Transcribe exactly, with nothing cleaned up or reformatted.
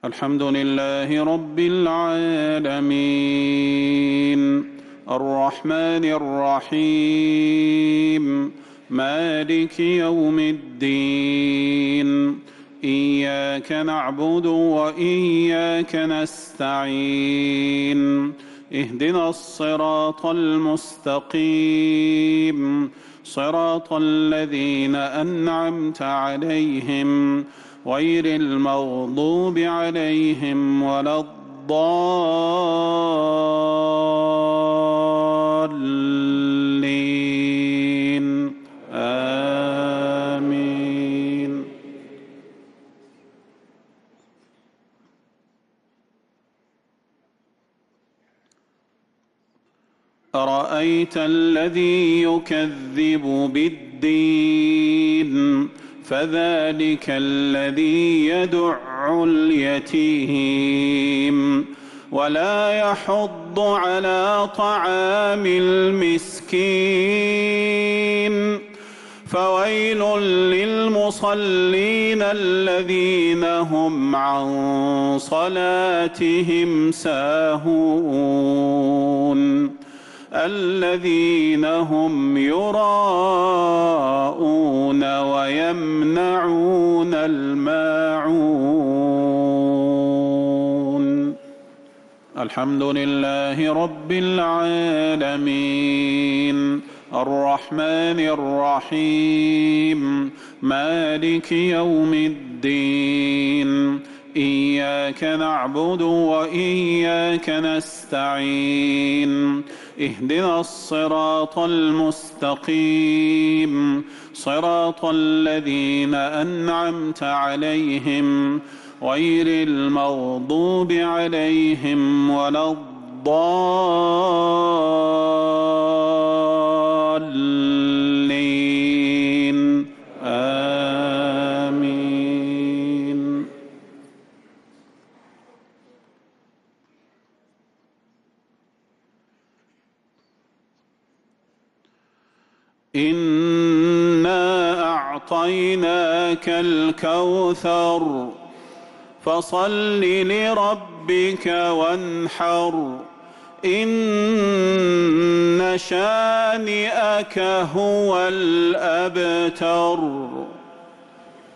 الحمد لله رب العالمين الرحمن الرحيم مالك يوم الدين إياك نعبد وإياك نستعين اهدنا الصراط المستقيم صراط الذين أنعمت عليهم غير المغضوب عليهم ولا الضالين آمين. أرأيت الذي يكذب بالدين فذلك الذي يدع اليتيم ولا يحض على طعام المسكين فويل للمصلين الذين هم عن صلاتهم ساهون الذين هم يراءون ويمنعون الماعون. الحمد لله رب العالمين الرحمن الرحيم مالك يوم الدين إياك نعبد وإياك نستعين اهدنا الصراط المستقيم صراط الذين أنعمت عليهم غير المغضوب عليهم ولا الضالين آمين. إنا أعطيناك الكوثر فصل لربك وانحر إن شانئك هو الأبتر.